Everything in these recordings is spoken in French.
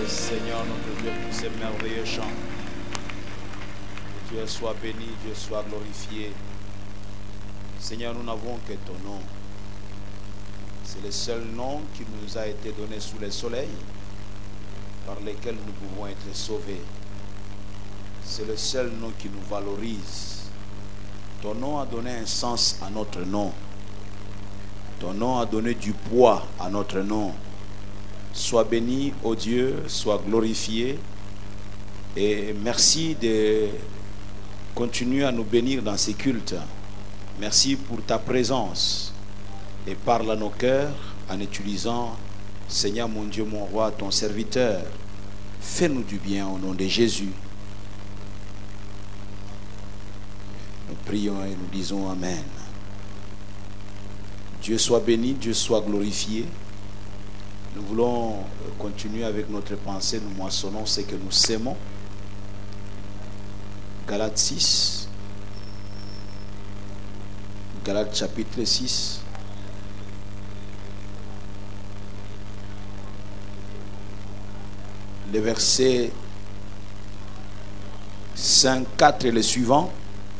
Seigneur notre Dieu pour ces merveilleux chants. Que Dieu soit béni, Dieu soit glorifié. Seigneur, nous n'avons que ton nom. C'est le seul nom qui nous a été donné sous le soleil, par lequel nous pouvons être sauvés. C'est le seul nom qui nous valorise. Ton nom a donné un sens à notre nom. Ton nom a donné du poids à notre nom. Sois béni, ô Dieu, sois glorifié. Et merci de continuer à nous bénir dans ces cultes. Merci pour ta présence. Et parle à nos cœurs en utilisant, Seigneur mon Dieu, mon roi, ton serviteur. Fais-nous du bien au nom de Jésus. Nous prions et nous disons Amen. Dieu soit béni, Dieu soit glorifié. Nous voulons continuer avec notre pensée. Nous moissonnons ce que nous sèmons. Galates 6. Galates chapitre 6. Les versets 5, 4 et les suivants.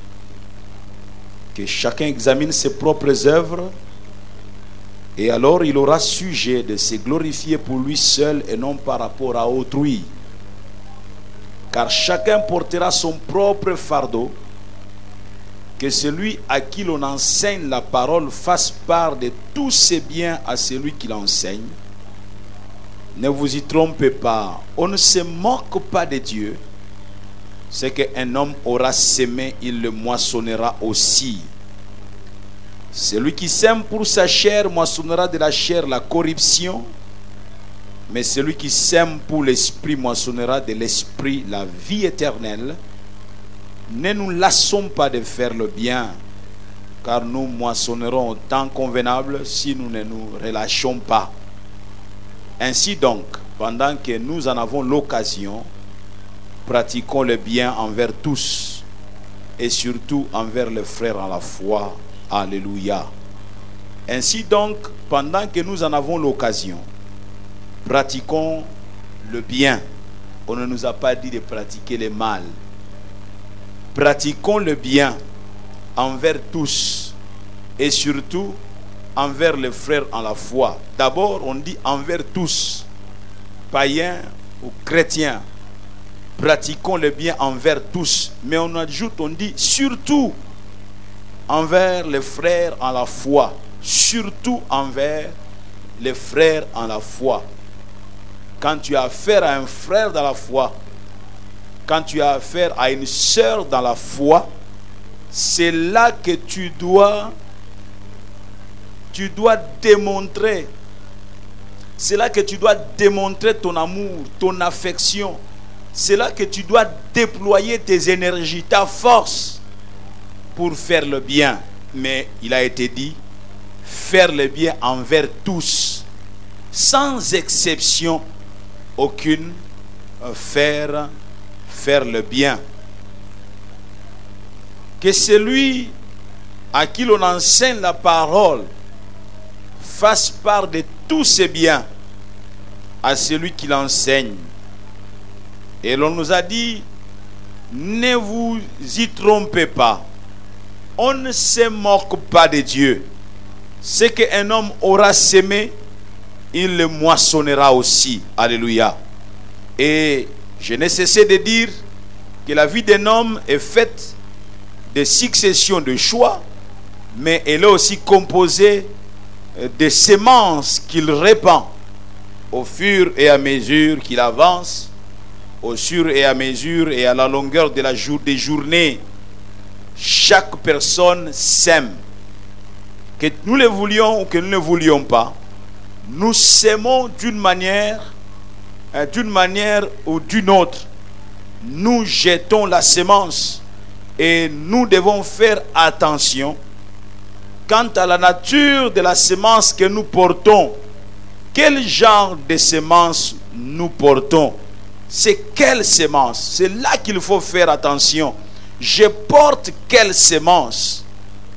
Que chacun examine ses propres œuvres. Et alors il aura sujet de se glorifier pour lui seul et non par rapport à autrui. Car chacun portera son propre fardeau. Que celui à qui l'on enseigne la parole fasse part de tous ses biens à celui qui l'enseigne. Ne vous y trompez pas, on ne se moque pas de Dieu. Ce qu'un homme aura sémé, il le moissonnera aussi. Celui qui sème pour sa chair moissonnera de la chair la corruption, mais celui qui sème pour l'esprit moissonnera de l'esprit la vie éternelle. Ne nous lassons pas de faire le bien, car nous moissonnerons au temps convenable si nous ne nous relâchons pas. Ainsi donc, pendant que nous en avons l'occasion, pratiquons le bien envers tous et surtout envers les frères en la foi. Alléluia. Ainsi donc, pendant que nous en avons l'occasion, pratiquons le bien. On ne nous a pas dit de pratiquer le mal. Pratiquons le bien envers tous et surtout envers les frères en la foi. D'abord, on dit envers tous, païens ou chrétiens. Pratiquons le bien envers tous. Mais on ajoute, on dit surtout envers les frères en la foi. Surtout envers les frères en la foi. Quand tu as affaire à un frère dans la foi, quand tu as affaire à une sœur dans la foi, c'est là que tu dois démontrer. C'est là que tu dois démontrer ton amour, ton affection. C'est là que tu dois déployer tes énergies, ta force pour faire le bien. Mais il a été dit, faire le bien envers tous, sans exception aucune, faire le bien. Que celui à qui l'on enseigne la parole fasse part de tous ses biens à celui qui l'enseigne. Et l'on nous a dit, ne vous y trompez pas. On ne se moque pas de Dieu. Ce qu'un homme aura sémé, il le moissonnera aussi. Alléluia. Et je n'ai cessé de dire que la vie d'un homme est faite de succession de choix, mais elle est aussi composée de semences qu'il répand au fur et à mesure qu'il avance, au fur et à mesure et à la longueur de des journées. Chaque personne sème. Que nous le voulions ou que nous ne voulions pas, nous sémons d'une manière ou d'une autre. Nous jetons la semence et nous devons faire attention quant à la nature de la semence que nous portons. Quel genre de semence nous portons? C'est quelle semence? C'est là qu'il faut faire attention. Je porte quelle semence?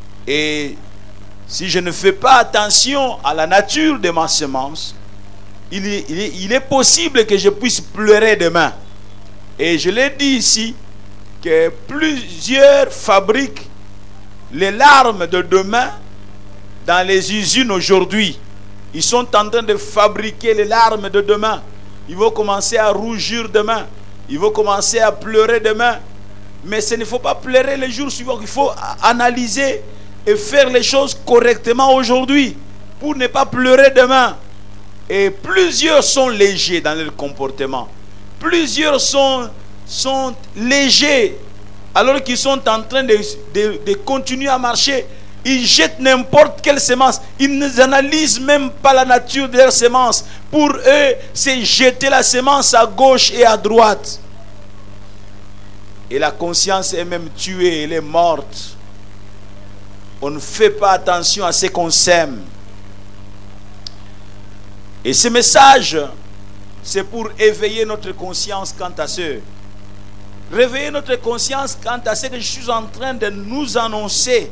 Et si je ne fais pas attention à la nature de ma semence, il est possible que je puisse pleurer demain. Et je l'ai dit ici, que plusieurs fabriquent les larmes de demain dans les usines aujourd'hui. Ils sont en train de fabriquer les larmes de demain. Ils vont commencer à rougir demain. Ils vont commencer à pleurer demain. Mais ce ne faut pas pleurer les jours suivants. Il faut analyser et faire les choses correctement aujourd'hui pour ne pas pleurer demain. Et plusieurs sont légers dans leur comportement. Plusieurs sont légers alors qu'ils sont en train de continuer à marcher. Ils jettent n'importe quelle semence. Ils n'analysent même pas la nature de leur semence. Pour eux, c'est jeter la semence à gauche et à droite. Et la conscience est même tuée, elle est morte. On ne fait pas attention à ce qu'on sème. Et ce message, c'est pour éveiller notre conscience quant à ce. Réveiller notre conscience quant à ce que je suis en train de nous annoncer.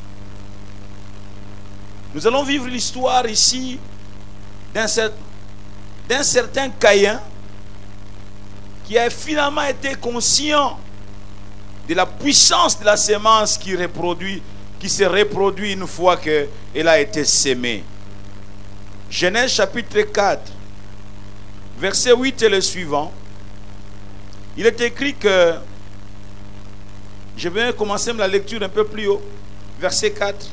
Nous allons vivre l'histoire ici d'un certain Caïn qui a finalement été conscient de la puissance de la semence qui se reproduit une fois qu'elle a été sémée. Genèse chapitre 4, verset 8 et le suivant. Il est écrit que, je vais commencer la lecture un peu plus haut, verset 4.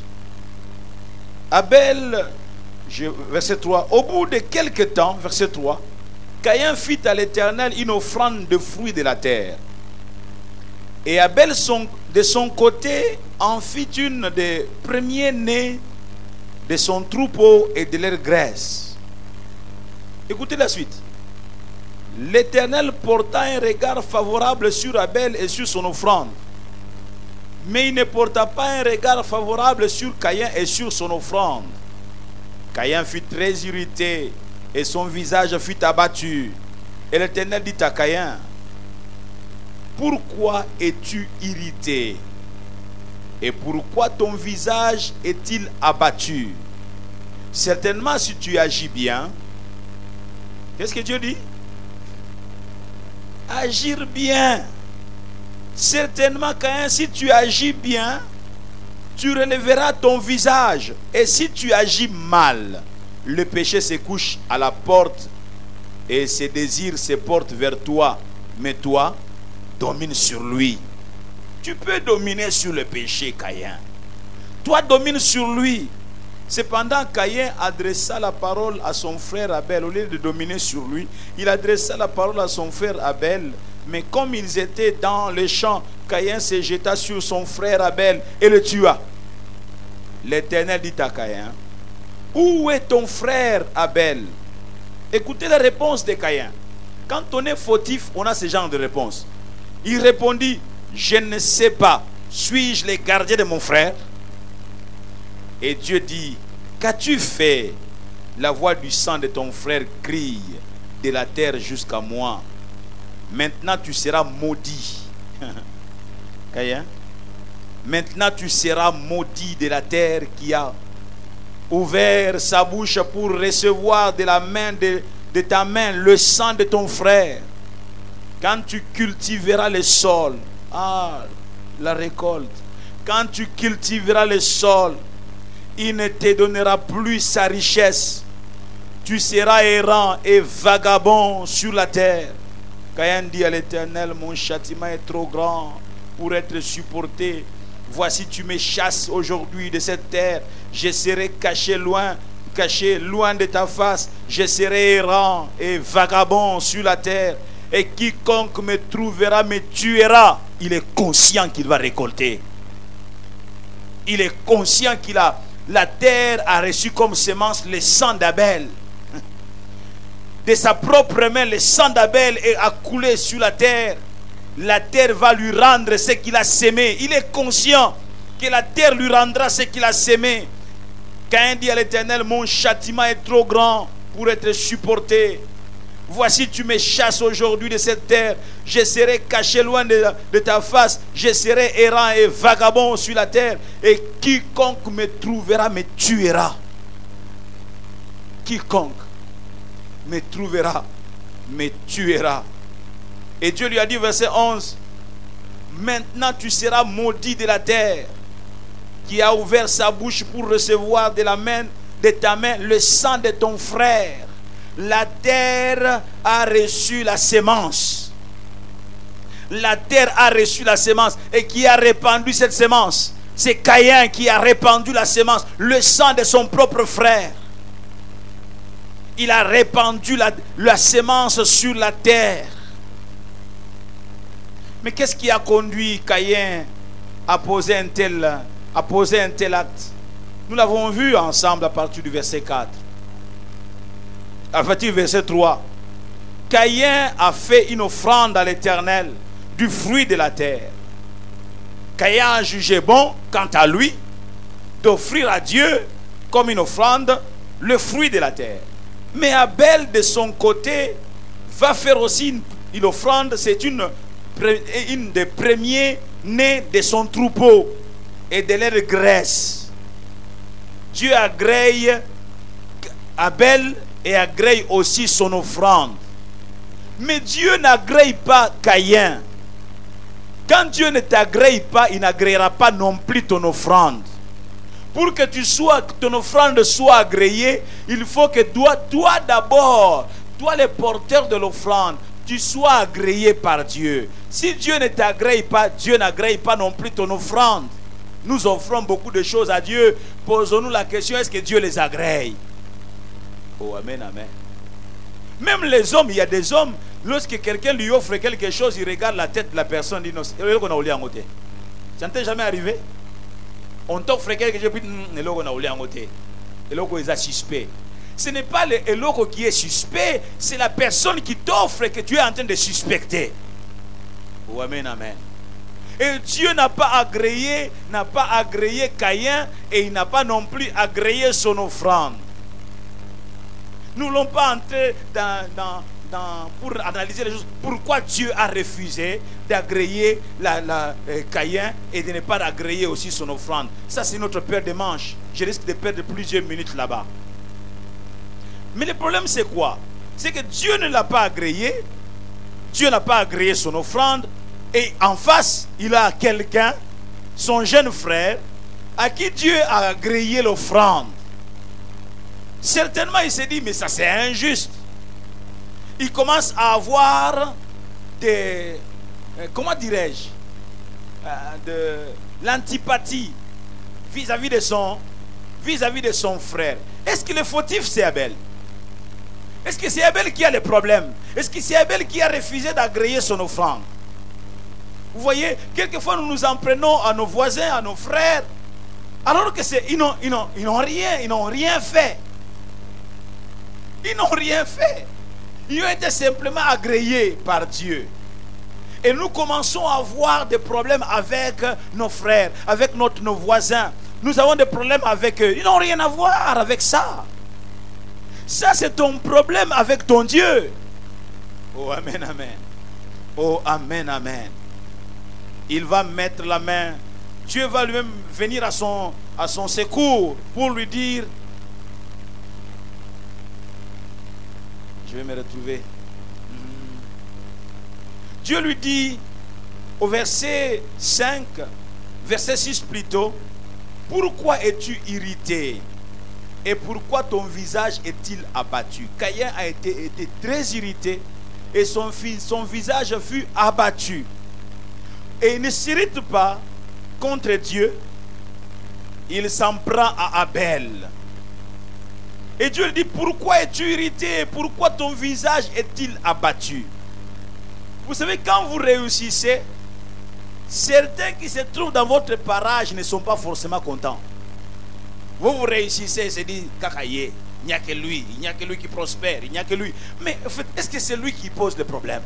Abel, verset 3, au bout de quelque temps, verset 3, Caïn fit à l'Éternel une offrande de fruits de la terre. Et Abel, de son côté, en fit une des premiers-nés de son troupeau et de leur graisse. Écoutez la suite. L'Éternel porta un regard favorable sur Abel et sur son offrande. Mais il ne porta pas un regard favorable sur Caïn et sur son offrande. Caïn fut très irrité et son visage fut abattu. Et l'Éternel dit à Caïn, pourquoi es-tu irrité? Et pourquoi ton visage est-il abattu? Certainement si tu agis bien. Qu'est-ce que Dieu dit? Agir bien. Certainement, Caïn, si tu agis bien, tu relèveras ton visage. Et si tu agis mal, le péché se couche à la porte et ses désirs se portent vers toi. Mais toi, domine sur lui. Tu peux dominer sur le péché, Caïn. Toi, domine sur lui. Cependant, Caïn adressa la parole à son frère Abel. Au lieu de dominer sur lui, il adressa la parole à son frère Abel. Mais comme ils étaient dans les champs, Caïn se jeta sur son frère Abel et le tua. L'Éternel dit à Caïn, où est ton frère Abel? Écoutez la réponse de Caïn. Quand on est fautif, on a ce genre de réponse. Il répondit, je ne sais pas, suis-je le gardien de mon frère? Et Dieu dit, qu'as-tu fait? La voix du sang de ton frère crie de la terre jusqu'à moi. Maintenant tu seras maudit. Caïn, maintenant tu seras maudit de la terre qui a ouvert sa bouche pour recevoir de la main de ta main le sang de ton frère. Quand tu cultiveras le sol, la récolte. Quand tu cultiveras le sol, il ne te donnera plus sa richesse. Tu seras errant et vagabond sur la terre. Caïn dit à l'Éternel, mon châtiment est trop grand pour être supporté. Voici, tu me chasses aujourd'hui de cette terre. Je serai caché loin de ta face. Je serai errant et vagabond sur la terre. Et quiconque me trouvera me tuera. Il est conscient qu'il va récolter. Il est conscient la terre a reçu comme semence le sang d'Abel. De sa propre main, le sang d'Abel a coulé sur la terre. La terre va lui rendre ce qu'il a sémé. Il est conscient que la terre lui rendra ce qu'il a sémé. Caïn dit à l'Éternel, mon châtiment est trop grand pour être supporté. Voici, tu me chasses aujourd'hui de cette terre. Je serai caché loin de ta face. Je serai errant et vagabond sur la terre. Et quiconque me trouvera me tuera. Quiconque. me trouvera, me tuera. Et Dieu lui a dit, verset 11, maintenant tu seras maudit de la terre, qui a ouvert sa bouche pour recevoir de ta main le sang de ton frère. La terre a reçu la sémence. La terre a reçu la sémence. Et qui a répandu cette sémence? C'est Caïn qui a répandu la sémence, le sang de son propre frère. Il a répandu la sémence sur la terre. Mais qu'est-ce qui a conduit Caïn à poser un tel acte? Nous l'avons vu ensemble à partir du verset 4. À partir du verset 3. Caïn a fait une offrande à l'Éternel du fruit de la terre. Caïn a jugé bon, quant à lui, d'offrir à Dieu comme une offrande le fruit de la terre. Mais Abel, de son côté, va faire aussi une offrande. C'est une des premiers nés de son troupeau et de leur graisse. Dieu agrée Abel et agrée aussi son offrande. Mais Dieu n'agrée pas Caïn. Quand Dieu ne t'agrée pas, il n'agréera pas non plus ton offrande. Pour que ton offrande soit agréée, il faut que toi d'abord, toi le porteur de l'offrande, tu sois agréé par Dieu. Si Dieu ne t'agrée pas, Dieu n'agrée pas non plus ton offrande. Nous offrons beaucoup de choses à Dieu. Posons-nous la question, est-ce que Dieu les agrée? Oh, amen, amen. Même les hommes, il y a des hommes, lorsque quelqu'un lui offre quelque chose, il regarde la tête de la personne, il dit non, ça ne t'est jamais arrivé? On t'offre quelque chose, puis il est suspect. Ce n'est pas le eloko qui est suspect, c'est la personne qui t'offre que tu es en train de suspecter. Oh, amen, amen. Et Dieu n'a pas agréé Caïn, et il n'a pas non plus agréé son offrande. Nous n'allons pas entrer pour analyser les choses. Pourquoi Dieu a refusé d'agréer Caïn et de ne pas agréer aussi son offrande? Ça, c'est notre paire de manches. Je risque de perdre plusieurs minutes là-bas. Mais le problème, c'est quoi? C'est que Dieu ne l'a pas agréé. Dieu n'a pas agréé son offrande. Et en face, il a quelqu'un, son jeune frère, à qui Dieu a agréé l'offrande. Certainement, il s'est dit, mais ça c'est injuste. Il commence à avoir des, comment dirais-je, de l'antipathie vis-à-vis de son frère. Est-ce que le fautif c'est Abel? Est-ce que c'est Abel qui a le problème? Est-ce que c'est Abel qui a refusé d'agréer son offrande? Vous voyez, quelquefois nous nous en prenons à nos voisins, à nos frères, alors que ils n'ont rien fait. Ils n'ont rien fait. Ils ont été simplement agréés par Dieu. Et nous commençons à avoir des problèmes avec nos frères, avec nos voisins. Nous avons des problèmes avec eux. Ils n'ont rien à voir avec ça. Ça, c'est ton problème avec ton Dieu. Oh, amen, amen. Oh, amen, amen. Il va mettre la main. Dieu va lui-même venir à son secours pour lui dire, je vais me retrouver. Dieu lui dit au verset 5, verset 6 plutôt, pourquoi es-tu irrité et pourquoi ton visage est-il abattu? Caïn a été très irrité et son visage fut abattu. Et il ne s'irrite pas contre Dieu, il s'en prend à Abel. Et Dieu lui dit, pourquoi es-tu irrité? Pourquoi ton visage est-il abattu? Vous savez, quand vous réussissez, certains qui se trouvent dans votre parage ne sont pas forcément contents. Vous réussissez et se disent, kakaye, il n'y a que lui qui prospère, il n'y a que lui. Mais en fait, est-ce que c'est lui qui pose le problème?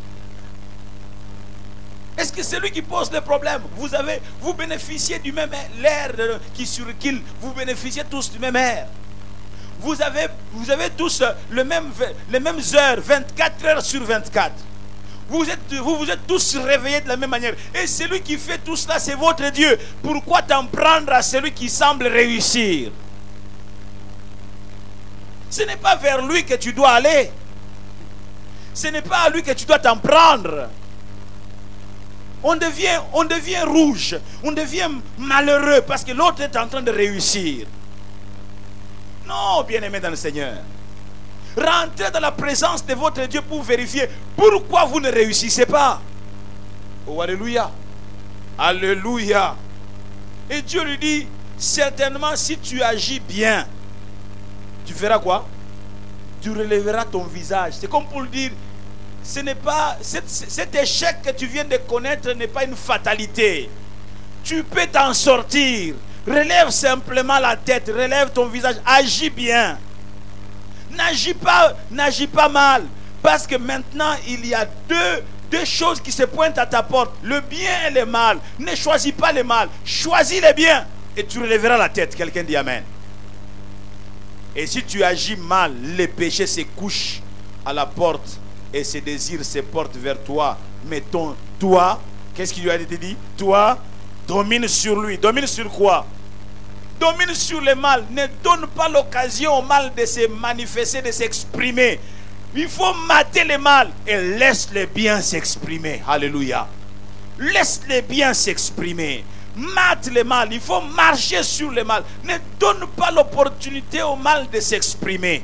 Est-ce que c'est lui qui pose le problème? Vous bénéficiez du même air qui circule, vous bénéficiez tous du même air. Vous avez tous les mêmes heures, 24 heures sur 24. Vous vous êtes tous réveillés de la même manière. Et celui qui fait tout cela, c'est votre Dieu. Pourquoi t'en prendre à celui qui semble réussir? Ce n'est pas vers lui que tu dois aller. Ce n'est pas à lui que tu dois t'en prendre. On devient rouge, on devient malheureux parce que l'autre est en train de réussir. Non, bien-aimé dans le Seigneur. Rentrez dans la présence de votre Dieu pour vérifier pourquoi vous ne réussissez pas. Oh, alléluia. Alléluia. Et Dieu lui dit, certainement si tu agis bien, tu feras quoi? Tu relèveras ton visage. C'est comme pour le dire, ce n'est pas cet échec que tu viens de connaître n'est pas une fatalité. Tu peux t'en sortir. Relève simplement la tête, relève ton visage, agis bien. N'agis pas mal. Parce que maintenant, il y a deux choses qui se pointent à ta porte. Le bien et le mal. Ne choisis pas le mal. Choisis le bien. Et tu relèveras la tête. Quelqu'un dit Amen. Et si tu agis mal, le péché se couche à la porte. Et ses désirs se portent vers toi. Mais toi, qu'est-ce qui lui a été dit? Toi, domine sur lui. Domine sur quoi? Domine sur le mal. Ne donne pas l'occasion au mal de se manifester, de s'exprimer. Il faut mater le mal et laisse le bien s'exprimer. Alléluia. Laisse le bien s'exprimer. Mate le mal. Il faut marcher sur le mal. Ne donne pas l'opportunité au mal de s'exprimer.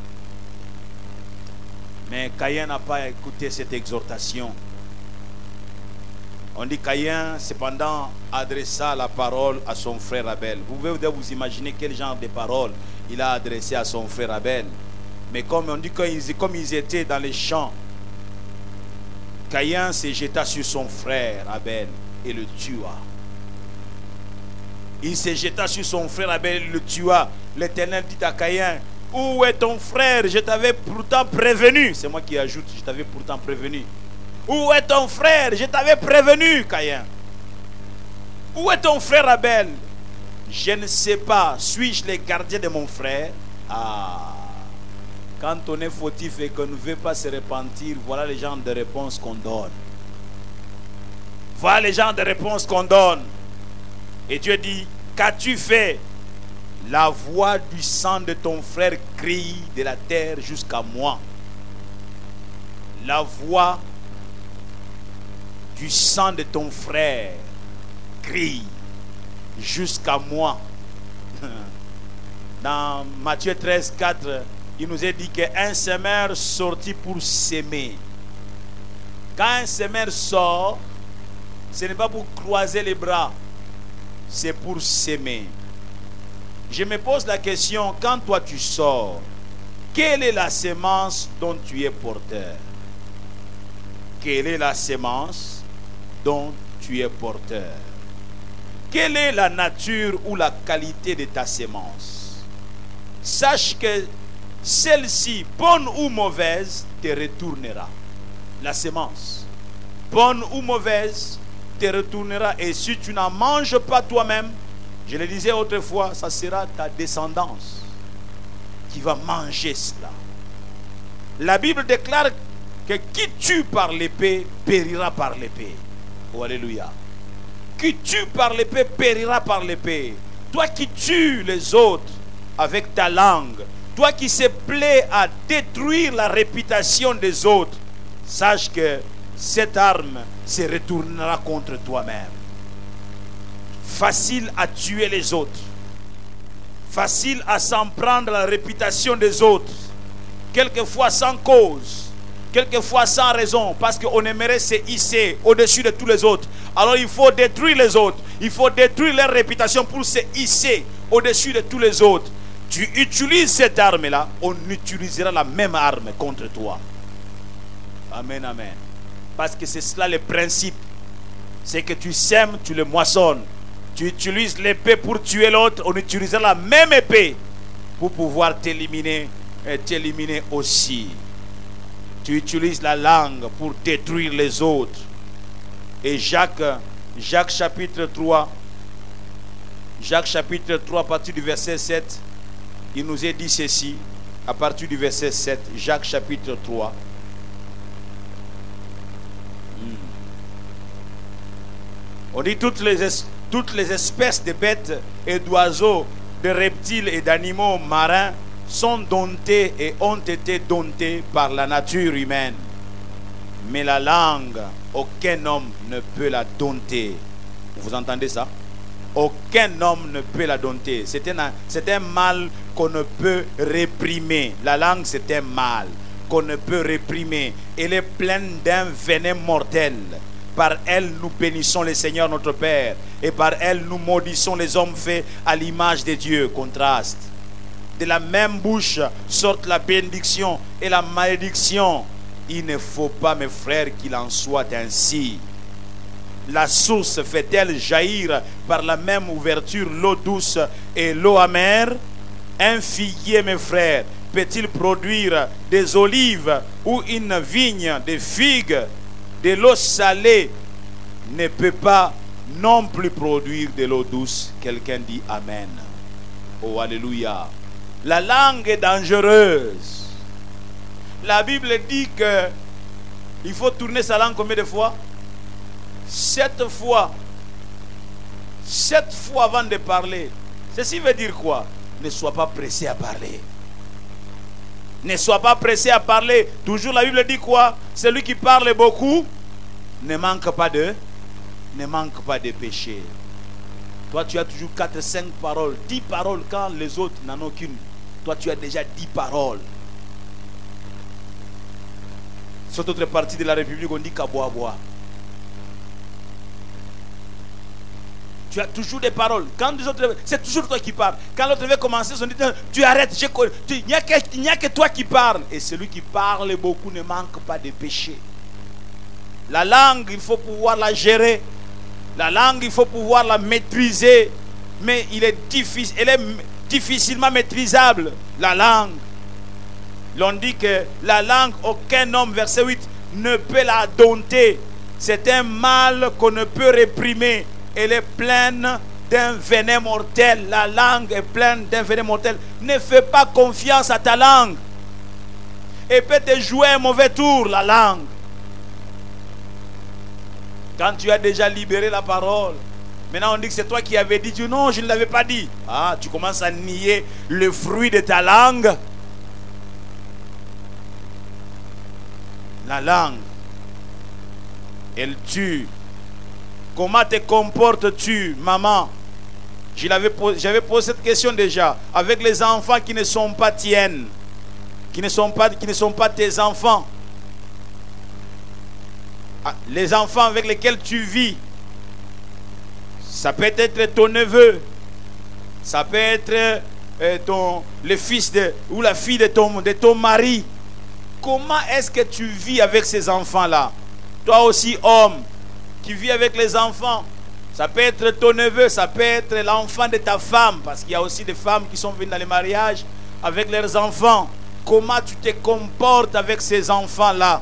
Mais Caïn n'a pas écouté cette exhortation. On dit Caïn, cependant, adressa la parole à son frère Abel. Vous pouvez vous imaginer quel genre de parole il a adressé à son frère Abel. Mais comme on dit, comme ils étaient dans les champs, Caïn se jeta sur son frère Abel et le tua. Il se jeta sur son frère Abel et le tua. L'Éternel dit à Caïn, où est ton frère? Je t'avais pourtant prévenu. C'est moi qui ajoute, je t'avais pourtant prévenu. Où est ton frère? Je t'avais prévenu, Caïn. Où est ton frère Abel? Je ne sais pas. Suis-je le gardien de mon frère? Ah. Quand on est fautif et qu'on ne veut pas se repentir, voilà les genres de réponses qu'on donne. Voilà les genres de réponses qu'on donne. Et Dieu dit, qu'as-tu fait? La voix du sang de ton frère crie de la terre jusqu'à moi. La voix du sang de ton frère crie jusqu'à moi. Dans Matthieu 13, 4, il nous est dit qu'un semeur sortit pour s'aimer. Quand un semeur sort, ce n'est pas pour croiser les bras, c'est pour s'aimer. Je me pose la question, quand toi tu sors, quelle est la sémence dont tu es porteur? Quelle est la sémence dont tu es porteur? Quelle est la nature ou la qualité de ta sémence? Sache que celle-ci, bonne ou mauvaise, te retournera. La sémence, bonne ou mauvaise, te retournera. Et si tu n'en manges pas toi-même, je le disais autrefois, ça sera ta descendance qui va manger cela. La Bible déclare que qui tue par l'épée périra par l'épée. Oh, alléluia. Qui tue par l'épée périra par l'épée. Toi qui tues les autres avec ta langue, toi qui se plais à détruire la réputation des autres, sache que cette arme se retournera contre toi-même. Facile à tuer les autres, facile à s'en prendre la réputation des autres, quelquefois sans cause, quelquefois sans raison, parce qu'on aimerait se hisser au-dessus de tous les autres. Alors il faut détruire les autres, il faut détruire leur réputation pour se hisser au-dessus de tous les autres. Tu utilises cette arme-là, on utilisera la même arme contre toi. Amen, amen. Parce que c'est cela le principe. C'est que tu sèmes, tu le moissonnes. Tu utilises l'épée pour tuer l'autre, on utilisera la même épée pour pouvoir t'éliminer et t'éliminer aussi. Tu utilises la langue pour détruire les autres. Et Jacques chapitre 3, à partir du verset 7, il nous est dit ceci, à partir du verset 7, Jacques chapitre 3. On dit toutes les espèces de bêtes et d'oiseaux, de reptiles et d'animaux marins sont domptés et ont été domptés par la nature humaine. Mais la langue, aucun homme ne peut la dompter. Vous entendez ça? Aucun homme ne peut la dompter. C'est un mal qu'on ne peut réprimer. La langue, c'est un mal qu'on ne peut réprimer. Elle est pleine d'un venin mortel. Par elle, nous bénissons le Seigneur notre Père. Et par elle, nous maudissons les hommes faits à l'image de Dieu. Contraste. De la même bouche sortent la bénédiction et la malédiction. Il ne faut pas, mes frères, qu'il en soit ainsi. La source fait-elle jaillir par la même ouverture l'eau douce et l'eau amère? Un figuier, mes frères, peut-il produire des olives ou une vigne des figues? De l'eau salée ne peut pas non plus produire de l'eau douce. Quelqu'un dit Amen. Oh, alléluia. La langue est dangereuse. La Bible dit que il faut tourner sa langue combien de fois? 7 fois. 7 fois avant de parler. Ceci veut dire quoi? Ne sois pas pressé à parler. Ne sois pas pressé à parler. Toujours la Bible dit quoi? Celui qui parle beaucoup ne manque pas de péché. Toi tu as toujours 4, 5 paroles, 10 paroles quand les autres n'en ont qu'une. Toi tu as déjà 10 paroles. Cette autre partie de la République on dit Kaboaboa. Tu as toujours des paroles. Quand les autres, c'est toujours toi qui parles. Quand l'autre veut commencer, on dit tu arrêtes. Il n'y a que toi qui parles. Et celui qui parle beaucoup ne manque pas de péché. La langue, il faut pouvoir la gérer. La langue, il faut pouvoir la maîtriser. Mais elle est difficilement maîtrisable. La langue. L'on dit que la langue, aucun homme, verset 8, ne peut la dompter. C'est un mal qu'on ne peut réprimer. Elle est pleine d'un venin mortel. La langue est pleine d'un venin mortel. Ne fais pas confiance à ta langue. Elle peut te jouer un mauvais tour, la langue. Quand tu as déjà libéré la parole, maintenant on dit que c'est toi qui avais dit. Tu dis non, je ne l'avais pas dit. Ah, tu commences à nier le fruit de ta langue. La langue, elle tue. Comment te comportes-tu, maman? J'avais posé cette question déjà. Avec les enfants qui ne sont pas tiennes, qui ne sont pas tes enfants. Les enfants avec lesquels tu vis. Ça peut être ton neveu. Ça peut être le fils ou la fille de ton mari. Comment est-ce que tu vis avec ces enfants-là? Toi aussi, homme, qui vis avec les enfants. Ça peut être ton neveu, ça peut être l'enfant de ta femme, parce qu'il y a aussi des femmes qui sont venues dans les mariages avec leurs enfants. Comment tu te comportes avec ces enfants-là?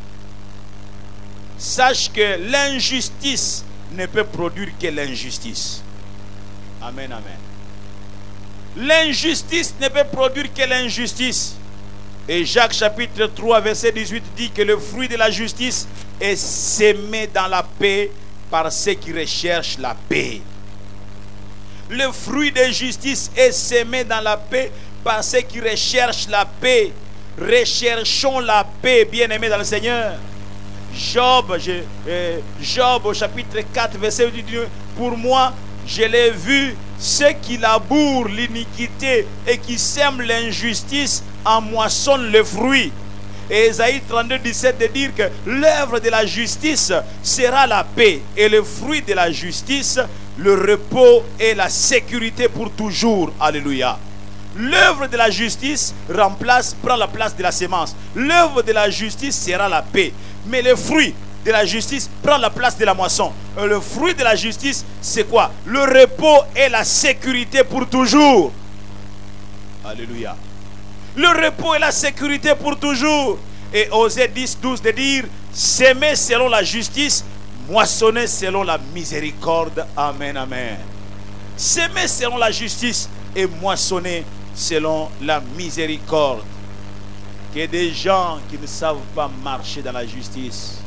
Sache que l'injustice ne peut produire que l'injustice. Amen, amen. L'injustice ne peut produire que l'injustice. Et Jacques chapitre 3 verset 18 dit que le fruit de la justice est sémé dans la paix par ceux qui recherchent la paix. Le fruit de justice est sémé dans la paix par ceux qui recherchent la paix. Recherchons la paix, bien-aimés dans le Seigneur. Job au chapitre 4 verset 19, pour moi je l'ai vu, ceux qui labourent l'iniquité et qui sèment l'injustice en moissonnent le fruit. Et Ésaïe 32 17 de dire que l'œuvre de la justice sera la paix, et le fruit de la justice le repos et la sécurité pour toujours. Alléluia. L'œuvre de la justice prend la place de la sémence. L'œuvre de la justice sera la paix. Mais le fruit de la justice prend la place de la moisson. Et le fruit de la justice, c'est quoi? Le repos et la sécurité pour toujours. Alléluia. Le repos et la sécurité pour toujours. Et Osée 10, 12 de dire, s'aimer selon la justice, moissonner selon la miséricorde. Amen, amen. S'aimer selon la justice et moissonner selon la miséricorde. Que des gens qui ne savent pas marcher dans la justice,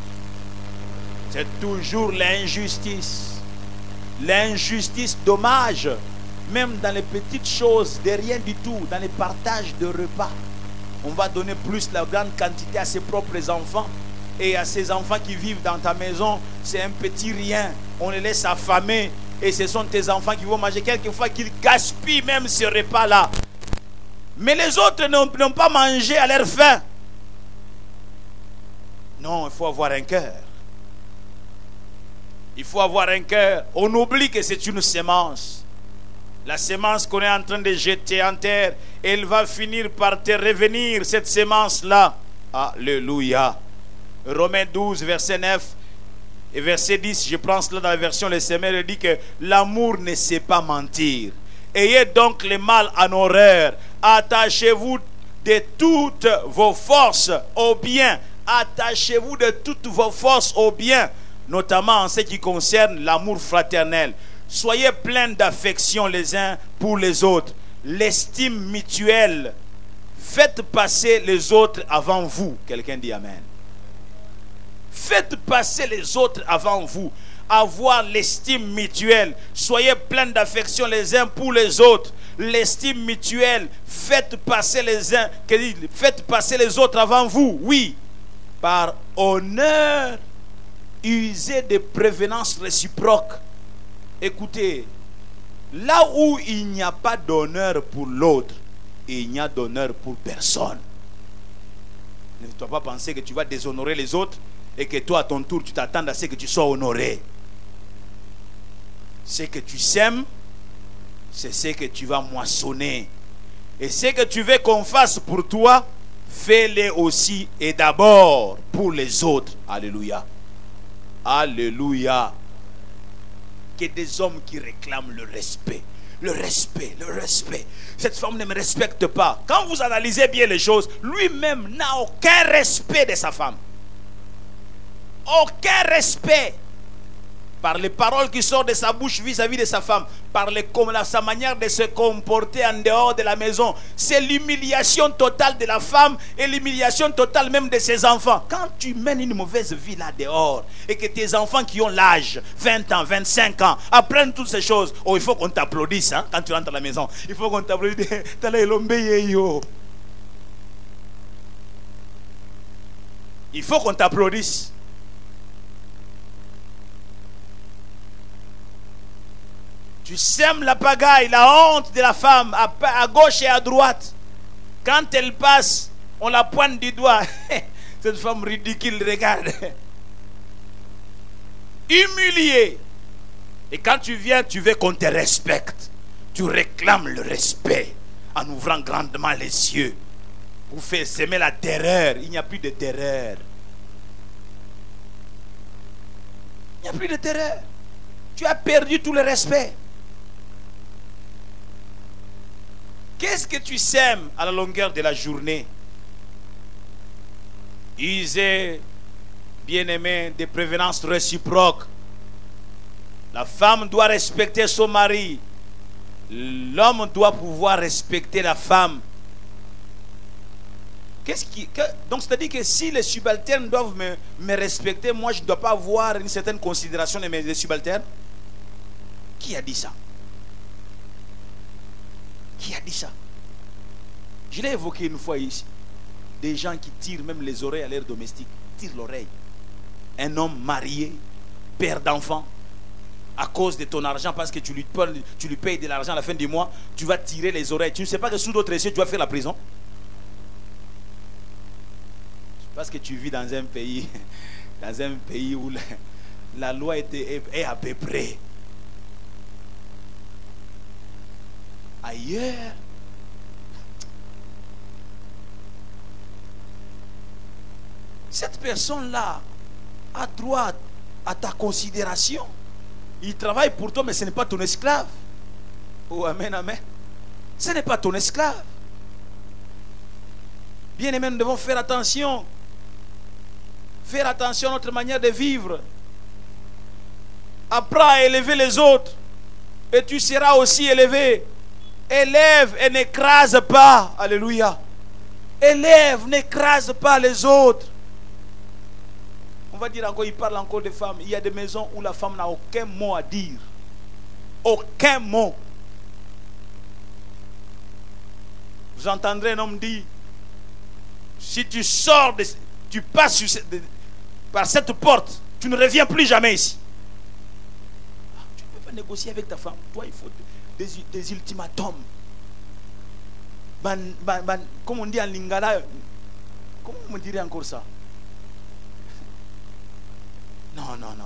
c'est toujours l'injustice. L'injustice, dommage. même dans les petites choses, de rien du tout, dans les partages de repas. On va donner plus la grande quantité à ses propres enfants. Et à ces enfants qui vivent dans ta maison, c'est un petit rien. On les laisse affamer. Et ce sont tes enfants qui vont manger. Quelquefois qu'ils gaspillent même ce repas-là. Mais les autres n'ont pas mangé à leur faim. Non, il faut avoir un cœur. Il faut avoir un cœur. On oublie que c'est une sémence. La sémence qu'on est en train de jeter en terre, elle va finir par te revenir, cette sémence-là. Alléluia. Romains 12, verset 9 et verset 10, je prends cela dans la version Les Semeurs, il dit que l'amour ne sait pas mentir. Ayez donc le mal en horreur. Attachez-vous de toutes vos forces au bien. Attachez-vous de toutes vos forces au bien, notamment en ce qui concerne l'amour fraternel. Soyez pleins d'affection les uns pour les autres. L'estime mutuelle. Faites passer les autres avant vous. Quelqu'un dit Amen. Faites passer les autres avant vous. Avoir l'estime mutuelle. Soyez pleins d'affection les uns pour les autres. L'estime mutuelle. Faites passer les autres avant vous. Oui. Par honneur, usez de prévenance réciproque. Écoutez, là où il n'y a pas d'honneur pour l'autre, il n'y a d'honneur pour personne. Ne dois pas penser que tu vas déshonorer les autres et que toi à ton tour tu t'attends à ce que tu sois honoré. Ce que tu sèmes, c'est ce que tu vas moissonner. Et ce que tu veux qu'on fasse pour toi, fais-le aussi et d'abord pour les autres. Alléluia. Alléluia. Que des hommes qui réclament le respect. Le respect, le respect. Cette femme ne me respecte pas. Quand vous analysez bien les choses, lui-même n'a aucun respect de sa femme. Aucun respect. Par les paroles qui sortent de sa bouche vis-à-vis de sa femme, par sa manière de se comporter en dehors de la maison. C'est l'humiliation totale de la femme et l'humiliation totale même de ses enfants. Quand tu mènes une mauvaise vie là dehors et que tes enfants qui ont l'âge 20 ans, 25 ans apprennent toutes ces choses, il faut qu'on t'applaudisse quand tu rentres à la maison. Il faut qu'on t'applaudisse. Il faut qu'on t'applaudisse. Tu sèmes la pagaille, la honte de la femme à gauche et à droite. Quand elle passe, on la pointe du doigt. Cette femme ridicule, regarde. Humiliée. Et quand tu viens, tu veux qu'on te respecte. Tu réclames le respect en ouvrant grandement les yeux. Vous faites semer la terreur. Il n'y a plus de terreur. Il n'y a plus de terreur. Tu as perdu tout le respect. Qu'est-ce que tu sèmes à la longueur de la journée? Usez, bien-aimé, des prévenances réciproques. La femme doit respecter son mari. L'homme doit pouvoir respecter la femme. Donc c'est-à-dire que si les subalternes doivent me respecter, moi je ne dois pas avoir une certaine considération de mes subalternes? Qui a dit ça? Qui a dit ça? Je l'ai évoqué une fois ici. Des gens qui tirent même les oreilles à leurs domestiques. Tirent l'oreille. Un homme marié, père d'enfants, à cause de ton argent, parce que tu lui payes de l'argent à la fin du mois, tu vas tirer les oreilles. Tu ne sais pas que sous d'autres essieux, tu vas faire la prison. Parce que tu vis dans un pays où la loi est à peu près. Ailleurs, cette personne-là a droit à ta considération. Il travaille pour toi, mais ce n'est pas ton esclave. Oh, amen, amen. Ce n'est pas ton esclave. Bien aimé, nous devons faire attention. Faire attention à notre manière de vivre. Apprends à élever les autres, et tu seras aussi élevé. Élève et n'écrase pas. Alléluia. Élève, n'écrase pas les autres. On va dire encore, il parle encore des femmes. Il y a des maisons où la femme n'a aucun mot à dire. Aucun mot. Vous entendrez un homme dire, si tu sors, tu passes par cette porte, tu ne reviens plus jamais ici. Tu ne peux pas négocier avec ta femme. Toi, il faut des ultimatums. Comme on dit en lingala, comment on dirait encore ça? Non.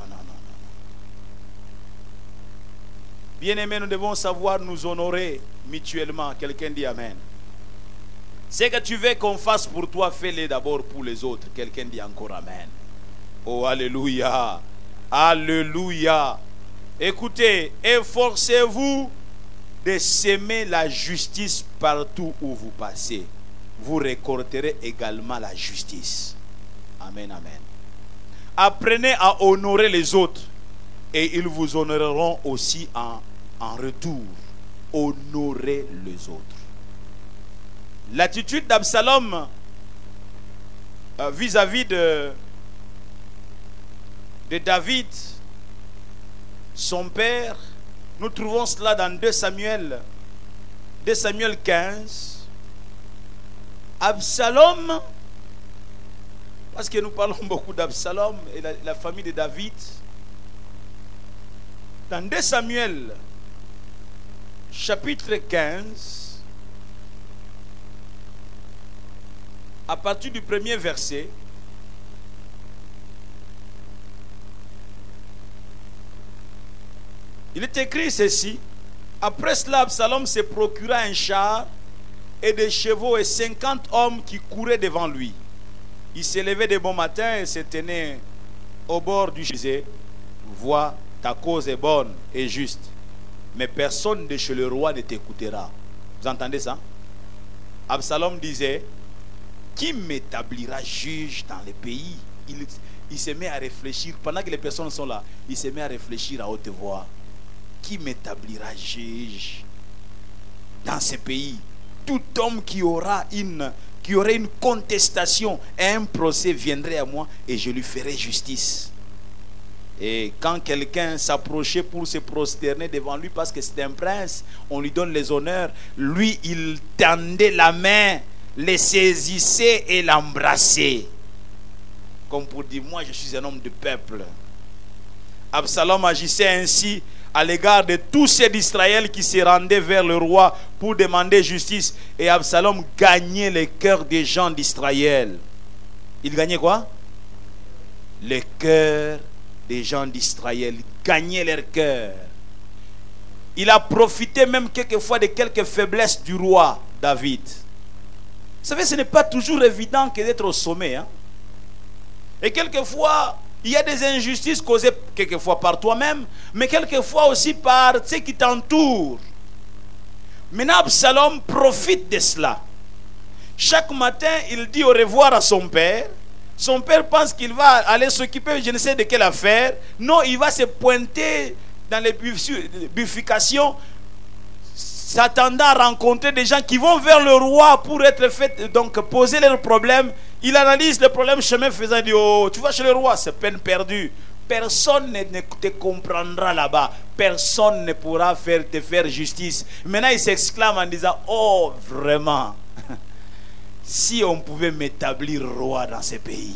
Bien-aimés, nous devons savoir nous honorer mutuellement. Quelqu'un dit Amen. Ce que tu veux qu'on fasse pour toi, fais-le d'abord pour les autres. Quelqu'un dit encore Amen. Oh, alléluia. Alléluia. Écoutez, efforcez-vous de s'aimer la justice partout où vous passez. Vous récolterez également la justice. Amen, amen. Apprenez à honorer les autres et ils vous honoreront aussi en retour. Honorez les autres. L'attitude d'Absalom vis-à-vis de David, son père, nous trouvons cela dans 2 Samuel 15. Absalom, parce que nous parlons beaucoup d'Absalom et la famille de David, dans 2 Samuel chapitre 15, à partir du premier verset, il est écrit ceci. Après cela, Absalom se procura un char et des chevaux et 50 hommes qui couraient devant lui. Il s'est levé de bon matin et se tenait au bord du chemin. Vois, ta cause est bonne et juste, mais personne de chez le roi ne t'écoutera. Vous entendez ça? Absalom disait, qui m'établira juge dans le pays? Il se met à réfléchir. Pendant que les personnes sont là, il se met à réfléchir à haute voix. Qui m'établira juge dans ce pays? Tout homme qui aurait une contestation et un procès viendrait à moi et je lui ferai justice. Et quand quelqu'un s'approchait pour se prosterner devant lui parce que c'est un prince, on lui donne les honneurs, lui il tendait la main, le saisissait et l'embrassait. Comme pour dire, moi je suis un homme de peuple. Absalom agissait ainsi à l'égard de tous ceux d'Israël qui se rendaient vers le roi pour demander justice. Et Absalom gagnait le cœur des gens d'Israël. Il gagnait quoi? Le cœur des gens d'Israël. Il gagnait leur cœur. Il a profité même quelquefois de quelques faiblesses du roi David. Vous savez, ce n'est pas toujours évident que d'être au sommet. Et quelquefois, il y a des injustices causées quelquefois par toi-même, mais quelquefois aussi par ceux qui t'entourent. Maintenant, Absalom profite de cela. Chaque matin, il dit au revoir à son père. Son père pense qu'il va aller s'occuper, je ne sais de quelle affaire. Non, il va se pointer dans les bifurcations, s'attendant à rencontrer des gens qui vont vers le roi pour être fait, donc poser leurs problèmes. Il analyse le problème chemin faisant, il dit, oh, tu vas chez le roi, c'est peine perdue. Personne ne te comprendra là-bas. Personne ne pourra te faire justice. Maintenant, il s'exclame en disant, oh, vraiment, si on pouvait m'établir roi dans ce pays,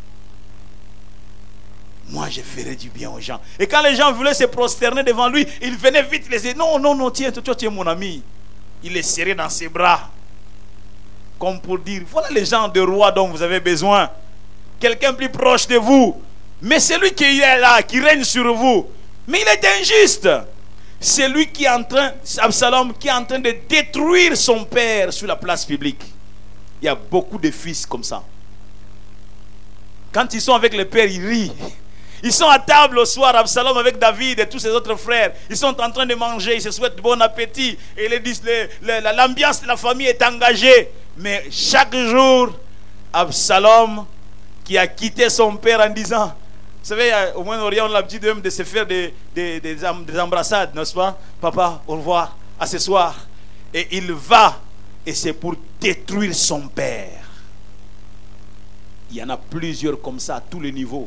moi je ferais du bien aux gens. Et quand les gens voulaient se prosterner devant lui, il venait vite les dire, non, tiens, toi tu es mon ami. Il les serrait dans ses bras. Comme pour dire, voilà les gens de roi dont vous avez besoin. Quelqu'un plus proche de vous. Mais c'est lui qui est là, qui règne sur vous. Mais il est injuste. C'est lui qui est en train, Absalom, qui est en train de détruire son père sur la place publique. Il y a beaucoup de fils comme ça. Quand ils sont avec le père, ils rient. Ils sont à table au soir, Absalom avec David et tous ses autres frères. Ils sont en train de manger, ils se souhaitent bon appétit. Et l'ambiance de la famille est engagée. Mais chaque jour, Absalom, qui a quitté son père en disant, vous savez, au Moyen-Orient, on a l'habitude même de se faire des embrassades, n'est-ce pas? Papa, au revoir, à ce soir. Et il va, et c'est pour détruire son père. Il y en a plusieurs comme ça à tous les niveaux.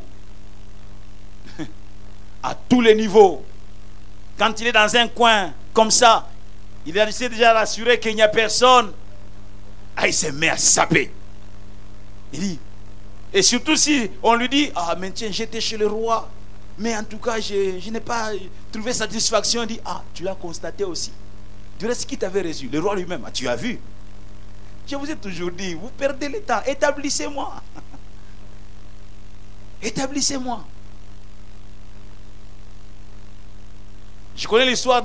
À tous les niveaux. Quand il est dans un coin comme ça, il a déjà rassuré qu'il n'y a personne. Ah, il se met à saper. Il dit, et surtout si on lui dit, ah, mais tiens, j'étais chez le roi, mais en tout cas, je n'ai pas trouvé satisfaction. Il dit, ah, tu l'as constaté aussi. Du reste, qui t'avait reçu? Le roi lui-même. Ah, tu as vu? Je vous ai toujours dit, vous perdez le temps. Établissez-moi. Établissez-moi. Je connais l'histoire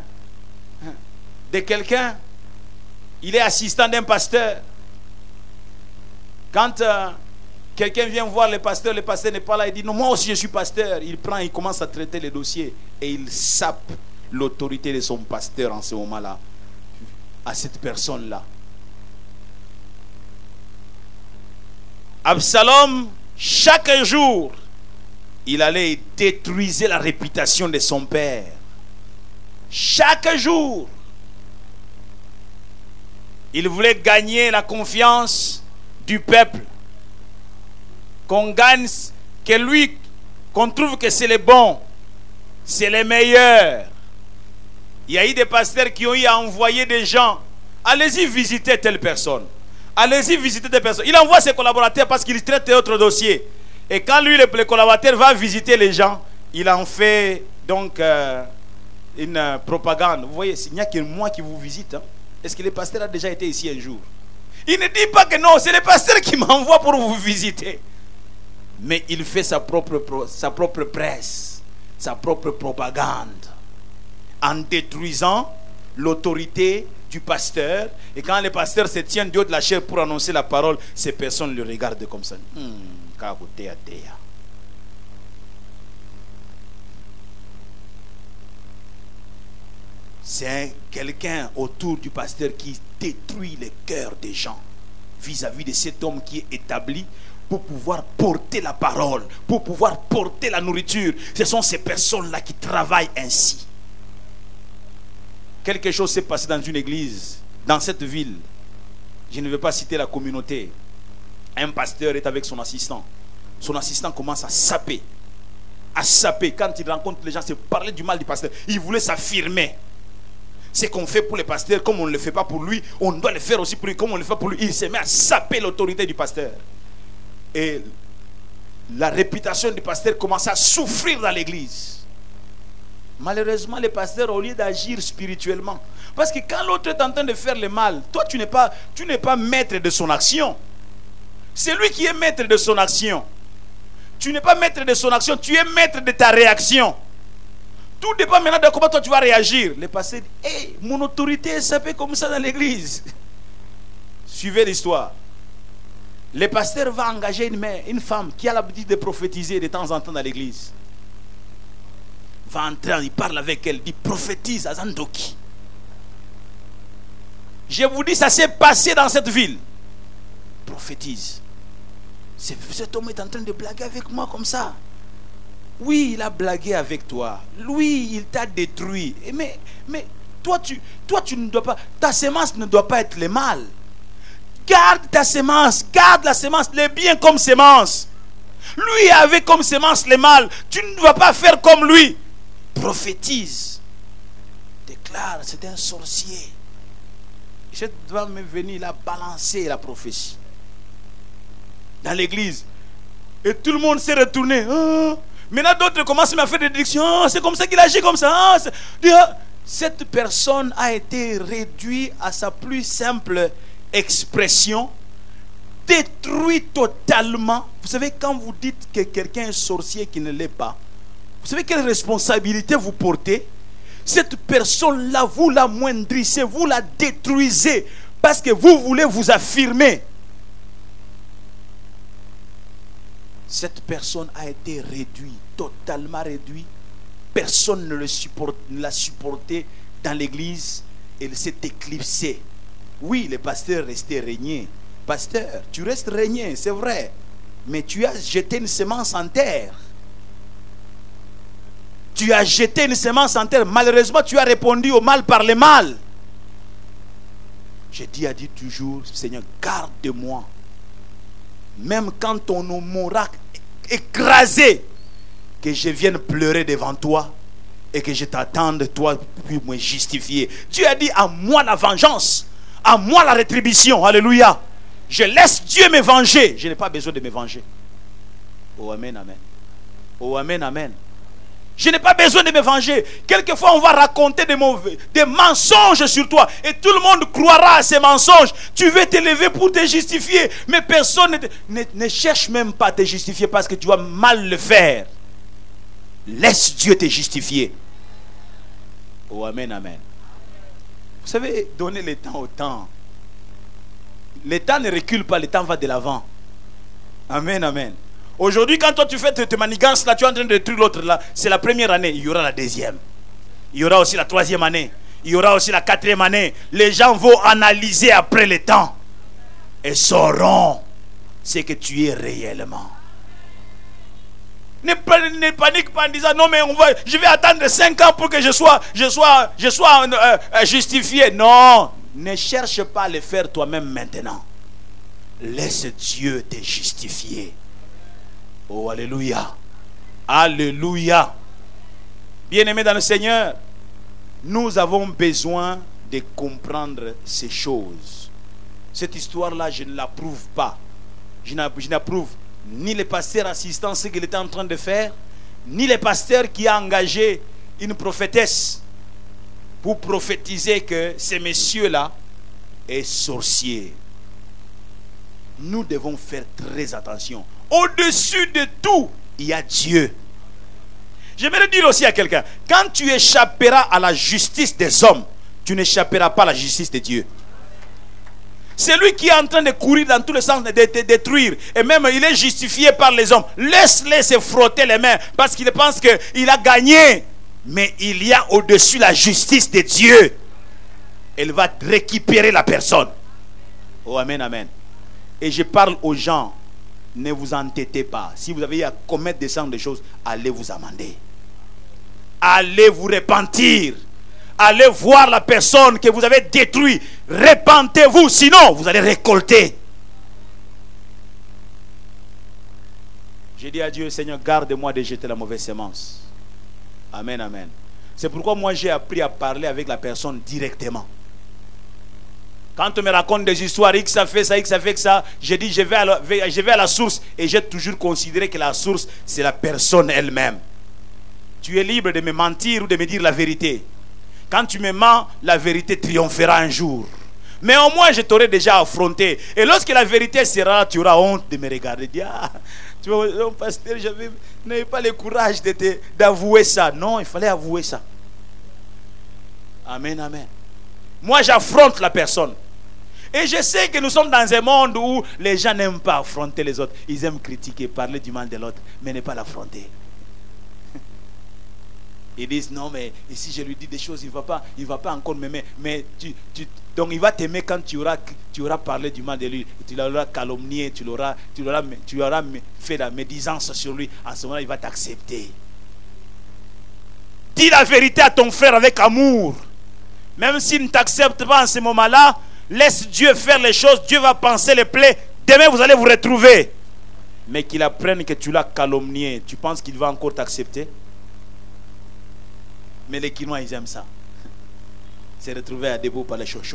de quelqu'un. Il est assistant d'un pasteur. Quand quelqu'un vient voir le pasteur n'est pas là. Il dit, non, moi aussi je suis pasteur. Il prend, il commence à traiter les dossiers. Et il sape l'autorité de son pasteur en ce moment-là. À cette personne-là. Absalom, chaque jour, il allait détruire la réputation de son père. Chaque jour, il voulait gagner la confiance du peuple. Qu'on gagne, que lui, qu'on trouve que c'est le bon, c'est le meilleur. Il y a eu des pasteurs qui ont eu à envoyer des gens. Allez-y visiter telle personne. Allez-y visiter telle personne. Il envoie ses collaborateurs parce qu'il traite d'autres dossiers. Et quand lui, le collaborateur, va visiter les gens, il en fait donc une propagande. Vous voyez, il n'y a que moi qui vous visite. Hein. Est-ce que le pasteur a déjà été ici un jour? Il ne dit pas que non, c'est le pasteur qui m'envoie pour vous visiter. Mais il fait sa propre presse, sa propre propagande, en détruisant l'autorité du pasteur. Et quand le pasteur se tient du haut de la chair pour annoncer la parole, ces personnes le regardent comme ça. C'est quelqu'un autour du pasteur qui détruit le cœur des gens vis-à-vis de cet homme qui est établi pour pouvoir porter la parole, pour pouvoir porter la nourriture. Ce sont ces personnes-là qui travaillent ainsi. Quelque chose s'est passé dans une église, dans cette ville. Je ne vais pas citer la communauté. Un pasteur est avec son assistant. Son assistant commence à saper. À saper. Quand il rencontre les gens, c'est parler du mal du pasteur. Il voulait s'affirmer. Ce qu'on fait pour le pasteur, comme on ne le fait pas pour lui, on doit le faire aussi pour lui, comme on le fait pour lui. Il se met à saper l'autorité du pasteur. Et la réputation du pasteur commence à souffrir dans l'église. Malheureusement, le pasteur, au lieu d'agir spirituellement, parce que quand l'autre est en train de faire le mal, toi tu n'es pas maître de son action. C'est lui qui est maître de son action. Tu n'es pas maître de son action, tu es maître de ta réaction. Tout dépend maintenant de comment toi tu vas réagir. Le pasteur dit, hey, mon autorité est sapée comme ça dans l'église. Suivez l'histoire. Le pasteur va engager une femme qui a l'habitude de prophétiser de temps en temps dans l'église. Va entrer, il parle avec elle, dit prophétise à Zandoki. Je vous dis, ça s'est passé dans cette ville. Prophétise. Cet homme est en train de blaguer avec moi comme ça. Oui, il a blagué avec toi. Lui, il t'a détruit. Mais toi, tu ne dois pas. Ta semence ne doit pas être le mal. Garde ta semence. Garde la semence, le bien comme semence. Lui avait comme semence le mal. Tu ne dois pas faire comme lui. Prophétise. Déclare, c'est un sorcier. Cette femme est venue, il a balancé la prophétie dans l'église. Et tout le monde s'est retourné. Oh. Maintenant d'autres commencent à faire des déductions. Oh, c'est comme ça qu'il agit comme ça. Oh, cette personne a été réduite à sa plus simple expression, détruite totalement. Vous savez, quand vous dites que quelqu'un est sorcier qui ne l'est pas, vous savez quelle responsabilité vous portez? Cette personne-là, vous la moindrissez, vous la détruisez parce que vous voulez vous affirmer. Cette personne a été réduite, totalement réduite. Personne ne l'a supporté dans l'église. Elle s'est éclipsée. Oui, le pasteur restait régné. Pasteur, tu restes régné, c'est vrai. Mais tu as jeté une semence en terre. Tu as jeté une semence en terre. Malheureusement, tu as répondu au mal par le mal. J'ai dit toujours, Seigneur, garde-moi. Même quand on m'aura écrasé, que je vienne pleurer devant toi et que je t'attende, toi, puis me justifier. Tu as dit, à moi la vengeance, à moi la rétribution. Alléluia. Je laisse Dieu me venger. Je n'ai pas besoin de me venger. Oh amen, amen. Oh amen, amen. Je n'ai pas besoin de me venger. Quelquefois, on va raconter des mensonges sur toi. Et tout le monde croira à ces mensonges. Tu veux t'élever pour te justifier. Mais personne ne cherche même pas à te justifier parce que tu vas mal le faire. Laisse Dieu te justifier. Oh, amen, amen. Vous savez, donner le temps au temps. Le temps ne recule pas, le temps va de l'avant. Amen, amen. Aujourd'hui, quand toi tu fais tes manigances là, tu es en train de détruire l'autre là, c'est la première année, il y aura la deuxième. Il y aura aussi la troisième année. Il y aura aussi la quatrième année. Les gens vont analyser après le temps et sauront ce que tu es réellement. Ne panique pas en disant non mais je vais attendre 5 ans pour que je sois justifié. Non, ne cherche pas à le faire toi-même maintenant. Laisse Dieu te justifier. Oh, alléluia. Alléluia. Bien-aimés dans le Seigneur, nous avons besoin de comprendre ces choses. Cette histoire-là, je ne l'approuve pas. Je n'approuve ni le pasteur assistant ce qu'il était en train de faire, ni le pasteur qui a engagé une prophétesse pour prophétiser que ce monsieur-là est sorcier. Nous devons faire très attention. Au-dessus de tout, il y a Dieu. J'aimerais dire aussi à quelqu'un, quand tu échapperas à la justice des hommes, tu n'échapperas pas à la justice de Dieu. C'est lui qui est en train de courir dans tous les sens, de te détruire. Et même il est justifié par les hommes. Laisse-les se frotter les mains parce qu'il pense qu'il a gagné. Mais il y a au-dessus la justice de Dieu. Elle va récupérer la personne. Oh, amen, amen. Et je parle aux gens, ne vous entêtez pas. Si vous avez à commettre des sortes de choses, allez vous amender. Allez vous repentir. Allez voir la personne que vous avez détruite. Repentez-vous, sinon vous allez récolter. J'ai dit à Dieu, Seigneur, garde-moi de jeter la mauvaise semence. Amen, amen. C'est pourquoi moi j'ai appris à parler avec la personne directement. Quand on me raconte des histoires, X a fait ça, X a fait ça, j'ai dit je vais à la source. Et j'ai toujours considéré que la source, c'est la personne elle-même. Tu es libre de me mentir ou de me dire la vérité. Quand tu me mens, la vérité triomphera un jour. Mais au moins, je t'aurai déjà affronté. Et lorsque la vérité sera là, tu auras honte de me regarder. Dire, tu vois, pasteur, je n'avais pas le courage d'avouer ça. Non, il fallait avouer ça. Amen, amen. Moi, j'affronte la personne. Et je sais que nous sommes dans un monde où les gens n'aiment pas affronter les autres. Ils aiment critiquer, parler du mal de l'autre, mais ne pas l'affronter. Ils disent non mais si je lui dis des choses il va pas encore m'aimer. Mais donc il va t'aimer quand tu auras parlé du mal de lui, tu l'auras calomnié, tu l'auras fait la médisance sur lui. En ce moment il va t'accepter. Dis la vérité à ton frère avec amour. Même s'il ne t'accepte pas en ce moment-là, laisse Dieu faire les choses. Dieu va penser les plaies. Demain vous allez vous retrouver. Mais qu'il apprenne que tu l'as calomnié, tu penses qu'il va encore t'accepter? Mais les Quinois, ils aiment ça. C'est retrouvé à debout par les chaud.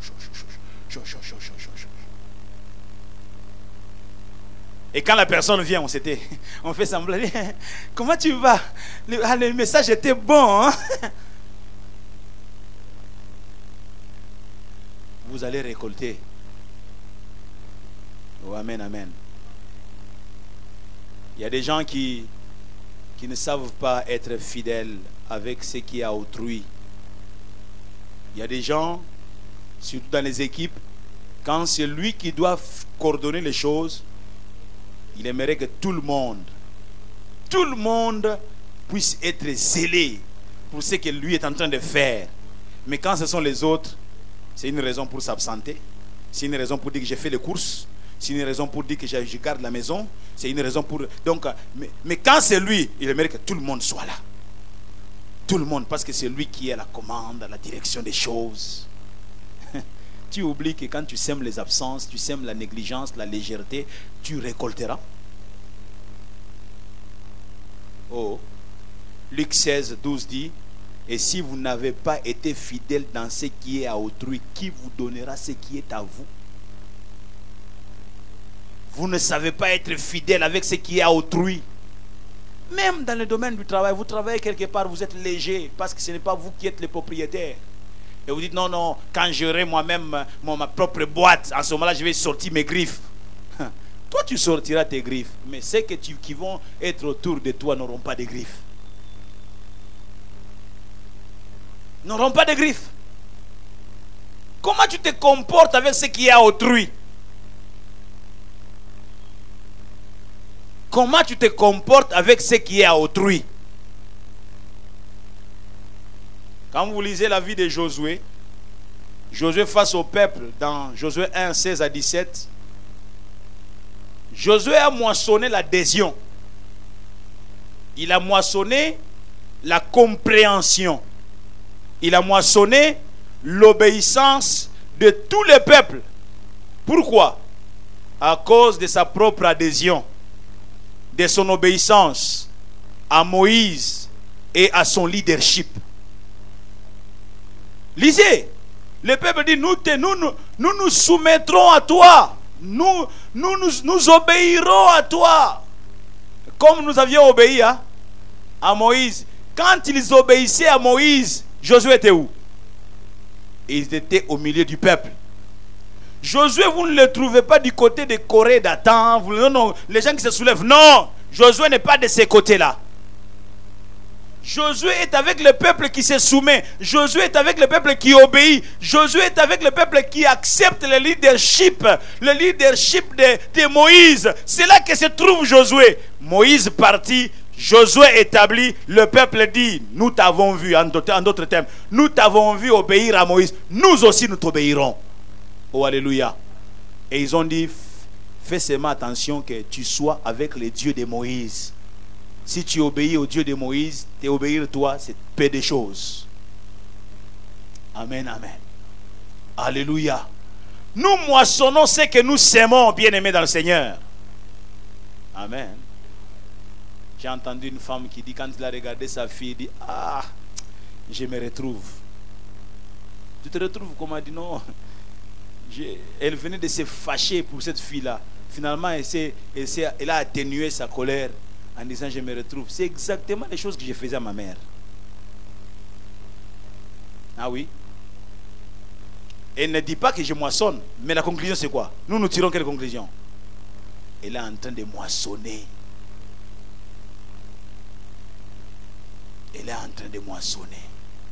Et quand la personne vient, on fait semblant. Comment tu vas? Le message était bon. Hein? Vous allez récolter. Oh, amen, amen. Il y a des gens qui ne savent pas être fidèles avec ce qui est à autrui. Il y a des gens, surtout dans les équipes, quand c'est lui qui doit coordonner les choses, il aimerait que tout le monde puisse être zélé pour ce que lui est en train de faire. Mais quand ce sont les autres, c'est une raison pour s'absenter, c'est une raison pour dire que j'ai fait les courses, c'est une raison pour dire que je garde la maison, c'est une raison pour... Donc, mais quand c'est lui, il aimerait que tout le monde soit là. Tout le monde, parce que c'est lui qui est à la commande, à la direction des choses. Tu oublies que quand tu sèmes les absences, tu sèmes la négligence, la légèreté, tu récolteras. Oh, Luc 16, 12 dit, Et si vous n'avez pas été fidèle dans ce qui est à autrui, qui vous donnera ce qui est à vous? Vous ne savez pas être fidèle avec ce qui est à autrui. Même dans le domaine du travail, vous travaillez quelque part, vous êtes léger parce que ce n'est pas vous qui êtes le propriétaire. Et vous dites non, non, quand j'aurai moi-même ma propre boîte, en ce moment-là, je vais sortir mes griffes. Toi, tu sortiras tes griffes, mais ceux qui vont être autour de toi n'auront pas de griffes. N'auront pas de griffes. Comment tu te comportes avec ce qui est à autrui? Comment tu te comportes avec ce qui est à autrui? Quand vous lisez la vie de Josué, Josué face au peuple, dans Josué 1, 16 à 17, Josué a moissonné l'adhésion. Il a moissonné la compréhension. Il a moissonné l'obéissance de tout le peuple. Pourquoi? À cause de sa propre adhésion, de son obéissance à Moïse et à son leadership. Lisez, le peuple dit, nous soumettrons à toi, nous obéirons à toi, comme nous avions obéi à Moïse. Quand ils obéissaient à Moïse, Josué était où? Ils étaient au milieu du peuple. Josué, vous ne le trouvez pas du côté de Corée, Dathan, non, les gens qui se soulèvent. Non, Josué n'est pas de ces côtés-là. Josué est avec le peuple qui se soumet. Josué est avec le peuple qui obéit. Josué est avec le peuple qui accepte le leadership de Moïse. C'est là que se trouve Josué. Moïse partit, Josué établit, le peuple dit, nous t'avons vu, en d'autres termes, nous t'avons vu obéir à Moïse, nous aussi nous t'obéirons. Oh alléluia. Et ils ont dit, fais seulement attention que tu sois avec les dieux de Moïse. Si tu obéis au Dieu de Moïse, t'obéir toi, c'est peu de choses. Amen, amen. Alléluia. Nous moissonnons ce que nous sèmons, bien-aimés dans le Seigneur. Amen. J'ai entendu une femme qui dit, quand elle a regardé sa fille, elle dit, ah, je me retrouve. Tu te retrouves comment? Elle dit, non. Elle venait de se fâcher pour cette fille-là. Finalement, elle a atténué sa colère en disant, je me retrouve. C'est exactement les choses que je faisais à ma mère. Ah oui. Elle ne dit pas que je moissonne. Mais la conclusion, c'est quoi? Nous tirons quelle conclusion? Elle est en train de moissonner. Elle est en train de moissonner.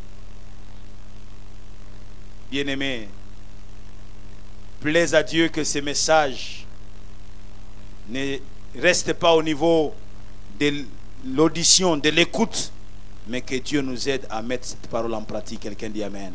Bien-aimé, plaise à Dieu que ce message ne reste pas au niveau de l'audition, de l'écoute, mais que Dieu nous aide à mettre cette parole en pratique. Quelqu'un dit Amen.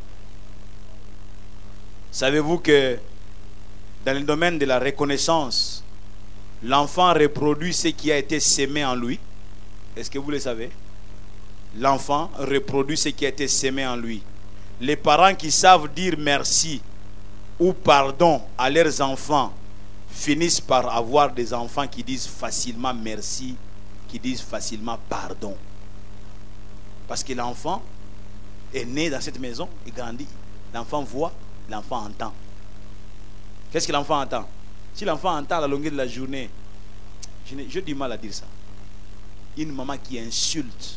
Savez-vous que dans le domaine de la reconnaissance, l'enfant reproduit ce qui a été sémé en lui? Est-ce que vous le savez? L'enfant reproduit ce qui a été sémé en lui. Les parents qui savent dire merci ou pardon à leurs enfants finissent par avoir des enfants qui disent facilement merci, qui disent facilement pardon. Parce que l'enfant est né dans cette maison et grandit. L'enfant voit, l'enfant entend. Qu'est-ce que l'enfant entend? Si l'enfant entend à la longueur de la journée, j'ai du mal à dire ça. Une maman qui insulte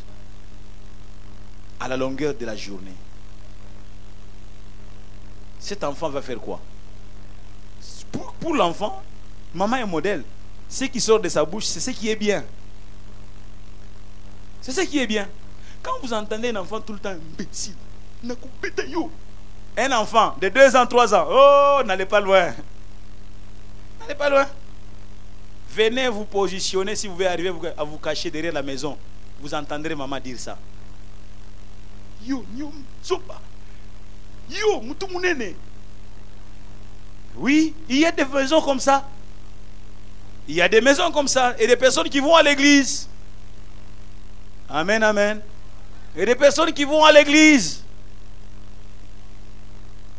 à la longueur de la journée, cet enfant va faire quoi? Pour l'enfant, maman est modèle. Ce qui sort de sa bouche, c'est ce qui est bien. C'est ce qui est bien. Quand vous entendez un enfant tout le temps imbécile, un enfant de 2 ans, 3 ans, oh, n'allez pas loin. N'allez pas loin. Venez vous positionner, si vous voulez arriver à vous cacher derrière la maison. Vous entendrez maman dire ça. Yo, sopa. Yo, mutumunene. Oui, il y a des maisons comme ça. Il y a des maisons comme ça et des personnes qui vont à l'église. Amen, amen. Et des personnes qui vont à l'église.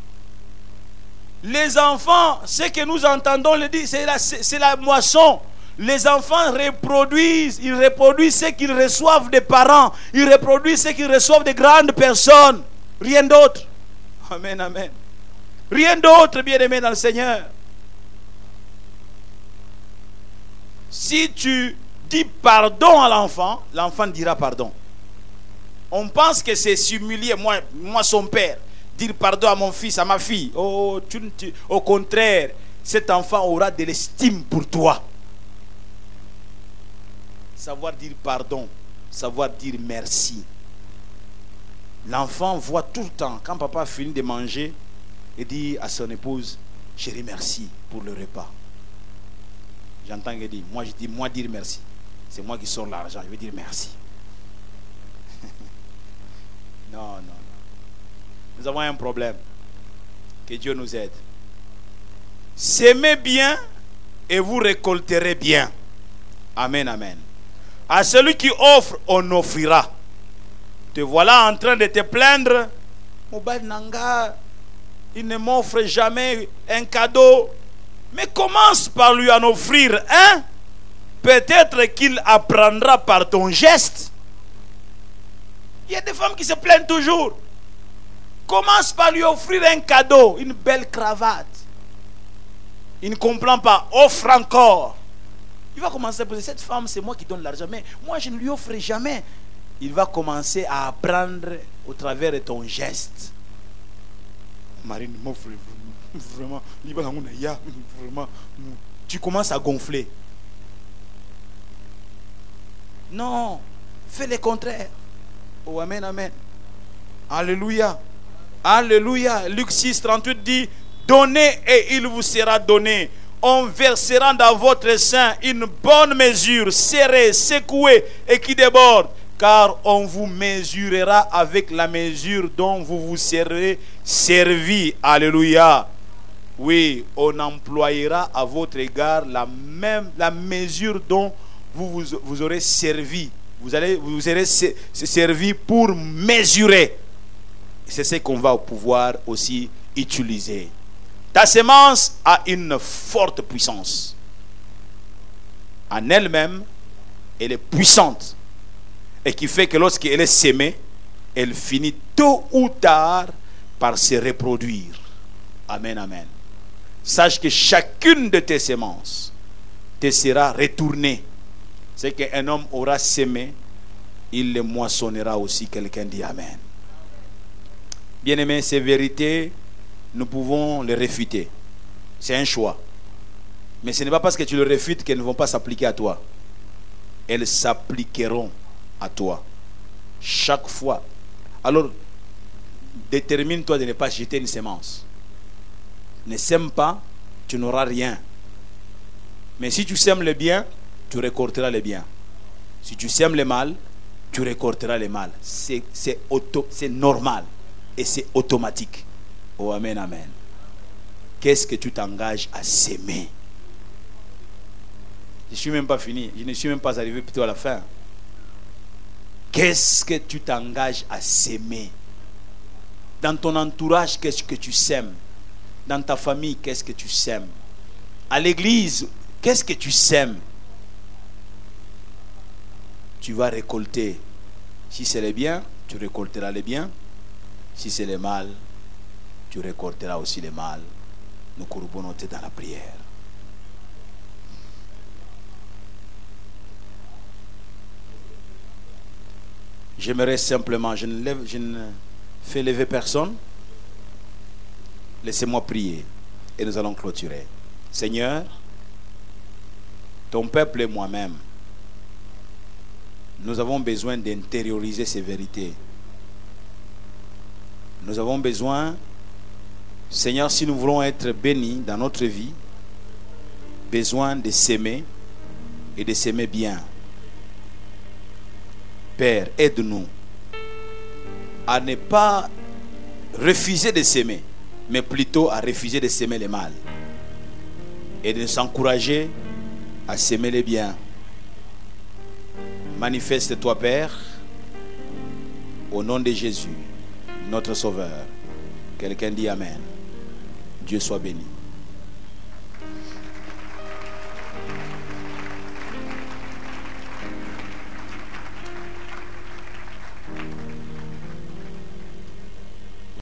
Les enfants, ce que nous entendons le dire, c'est la moisson. Les enfants reproduisent, ils reproduisent ce qu'ils reçoivent des parents, ils reproduisent ce qu'ils reçoivent des grandes personnes. Rien d'autre. Amen, amen. Rien d'autre, bien-aimé dans le Seigneur. Si tu dis pardon à l'enfant, l'enfant dira pardon. On pense que c'est s'humilier, moi son père, dire pardon à mon fils, à ma fille. Oh, au contraire, cet enfant aura de l'estime pour toi. Savoir dire pardon, savoir dire merci. L'enfant voit tout le temps, quand papa finit de manger, il dit à son épouse, chérie, merci pour le repas. J'entends qu'il dit, moi je dis, moi dire merci. C'est moi qui sors l'argent, je vais dire merci. Non. Nous avons un problème. Que Dieu nous aide. Semez bien et vous récolterez bien. Amen, amen. À celui qui offre, on offrira. Te voilà en train de te plaindre. Mobile Nanga, il ne m'offre jamais un cadeau. Mais commence par lui en offrir un. Peut-être qu'il apprendra par ton geste. Il y a des femmes qui se plaignent toujours. Commence par lui offrir un cadeau, une belle cravate. Il ne comprend pas. Offre encore. Il va commencer à poser, cette femme, c'est moi qui donne l'argent, mais moi je ne lui offre jamais. Il va commencer à apprendre au travers de ton geste. Marine m'offre vraiment. Vraiment. Tu commences à gonfler. Non, fais le contraire. Oh, amen, amen. Alléluia. Alléluia. Luc 6, 38 dit, donnez et il vous sera donné. On versera dans votre sein une bonne mesure, serrée, secouée et qui déborde. Car on vous mesurera avec la mesure dont vous vous serez servi. Alléluia. Oui, on employera à votre égard la mesure dont vous aurez servi. Vous serez servi pour mesurer. C'est ce qu'on va pouvoir aussi utiliser. Ta semence a une forte puissance. En elle-même, elle est puissante. Et qui fait que lorsqu'elle est sémée, elle finit tôt ou tard par se reproduire. Amen, amen. Sache que chacune de tes semences te sera retournée. C'est qu'un homme aura sémé, il le moissonnera aussi. Quelqu'un dit amen. Bien-aimés, ces vérités, nous pouvons les réfuter. C'est un choix. Mais ce n'est pas parce que tu le réfutes qu'elles ne vont pas s'appliquer à toi. Elles s'appliqueront à toi. Chaque fois. Alors, détermine-toi de ne pas jeter une semence. Ne sème pas, tu n'auras rien. Mais si tu sèmes le bien, tu récolteras le bien. Si tu sèmes le mal, tu récolteras le mal. C'est normal. Et c'est automatique. Oh, amen, amen. Qu'est-ce que tu t'engages à s'aimer? Je ne suis même pas fini. Je ne suis même pas arrivé plutôt à la fin. Qu'est-ce que tu t'engages à s'aimer? Dans ton entourage, qu'est-ce que tu sèmes? Dans ta famille, qu'est-ce que tu sèmes? À l'église, qu'est-ce que tu sèmes? Tu vas récolter. Si c'est le bien, tu récolteras le bien. Si c'est le mal, tu récolteras aussi le mal. Nous courbons nos têtes dans la prière. J'aimerais simplement, je ne fais lever personne. Laissez-moi prier et nous allons clôturer. Seigneur, ton peuple et moi-même, nous avons besoin d'intérioriser ces vérités. Nous avons besoin, Seigneur, si nous voulons être bénis dans notre vie, besoin de s'aimer et de s'aimer bien. Père, aide-nous à ne pas refuser de s'aimer, mais plutôt à refuser de s'aimer le mal. Et de s'encourager à s'aimer le bien. Manifeste-toi, Père, au nom de Jésus, notre Sauveur. Quelqu'un dit Amen. Dieu soit béni.